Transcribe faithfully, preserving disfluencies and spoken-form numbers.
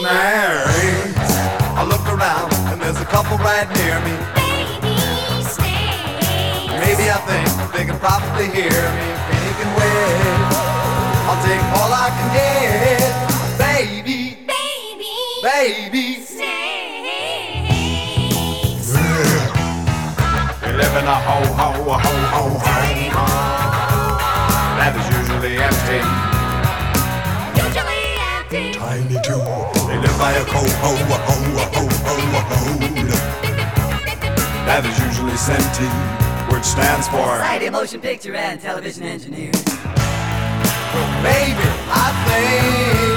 snakes. I look around and there's a couple right near me. Baby snakes. Maybe I think they can probably hear me. Making waves, I'll take all I can get. Baby, Baby. baby Snakes. We live in a ho ho ho ho Tiny home home. that is usually empty. Usually empty. Tiny too. They live by a co ho ho ho ho ho code that is usually senti, which stands for Society of Motion Picture and Television Engineers. maybe I think